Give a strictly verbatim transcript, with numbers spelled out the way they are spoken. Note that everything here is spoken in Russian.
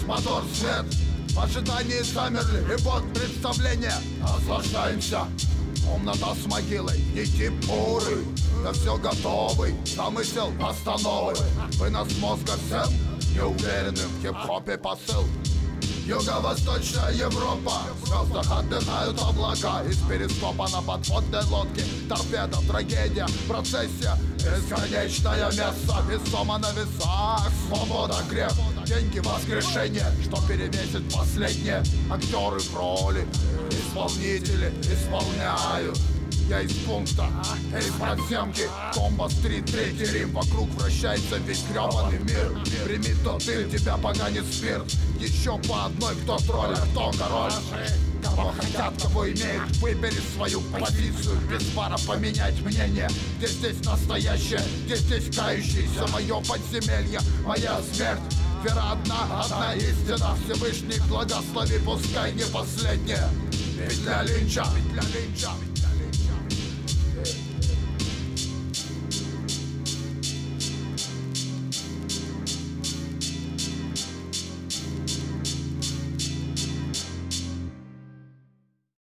мотор, свет. В ожидании замерли, и вот представление. Наслаждаемся. Комната с могилой, не типуры. Да все готовый, замысел постановы. Вынос мозга всем неуверенным в хип-хопе посыл. Юго-восточная Европа, в звездах отдыхают облака. Из перископа на подводной лодке торпеда, трагедия, процессия. Бесконечное место, весомо на весах. Свобода, грех, деньги, воскрешение. Что перевесит последнее? Актеры в роли, исполнители исполняют. Я из пункта, из подземки, комбо-стрит, третий Рим. Вокруг вращается весь гребаный мир. Прими тот дым, тебя поганит спирт. Еще по одной, кто тролль, а кто король. Кого хотят, кого имеют, выбери свою позицию. Без пара поменять мнение. Где здесь настоящее, где здесь кающийся. Мое подземелье, моя смерть. Вера одна, одна истина. Всевышний благослови, пускай не последняя. Петля линча, петля линча.